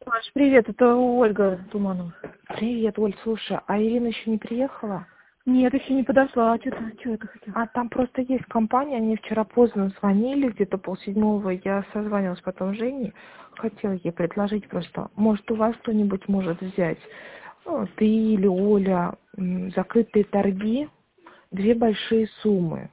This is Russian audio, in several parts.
Маш, привет, это Ольга Туманова. Привет, Оль, слушай, а Ирина еще не приехала? Нет, еще не подошла. А что это хотел? А там просто есть компания, они вчера поздно звонили, где-то 6:30, я созванивалась потом с Женей, хотела ей предложить просто, может, у вас кто-нибудь может взять, ну, ты или Оля, закрытые торги, 2 большие суммы.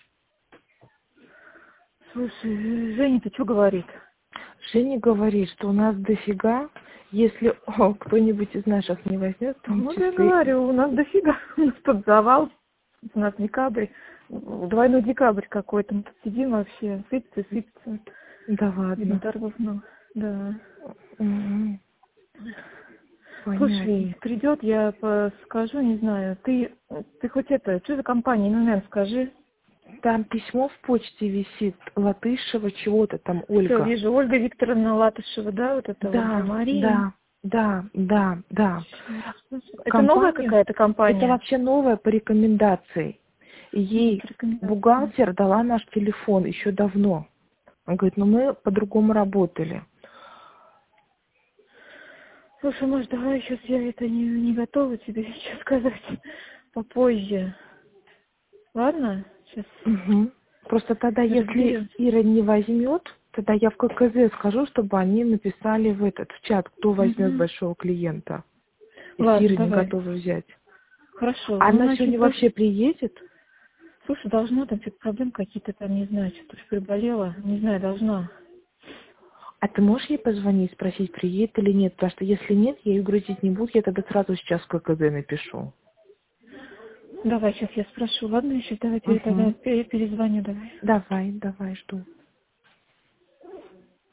Слушай, Женя-то что говорит? Женя говорит, что у нас дофига, если кто-нибудь из наших не возьмет, в том Ну, я числе. говорю, у нас дофига. У нас тут завал, у нас декабрь, двойной декабрь какой-то. Мы тут сидим вообще, сыпется. Да Видно, ладно. торгов много. Да. Мгм. Понятно. Слушай, придет, я скажу, не знаю. Ты хоть это, что за компания, ну, наверное, скажи. Там письмо в почте висит, Латышева, чего-то там, Все, Ольга. вижу, Ольга Викторовна Латышева, да, вот это вот, да, Да, Мария. да, да, да, да. Это новая Компания, какая-то это компания? вообще новая по рекомендации. И Ну, ей по рекомендациям. бухгалтер дала наш телефон еще давно. Он говорит, ну мы по-другому работали. Слушай, может, давай сейчас я это не готова тебе сейчас сказать попозже. Ладно? Сейчас Мгм. Просто тогда, если разберем. Ира не возьмет, тогда я в ККЗ скажу, чтобы они написали в чат, кто возьмет Угу. большого клиента, если Ладно, Ира не давай. готова взять. Хорошо. А Ну, она значит, сегодня вообще приедет? слушай, должна там что-то проблемы какие-то там, не знаю, что-то уж приболела. Не знаю, должна. А ты можешь ей позвонить, спросить, приедет или нет? Потому что если нет, я ее грузить не буду, я тогда сразу сейчас в ККЗ напишу. Давай, сейчас я спрошу. Ладно, еще давай тогда Угу. перезвоню, давай. Давай, давай, жду.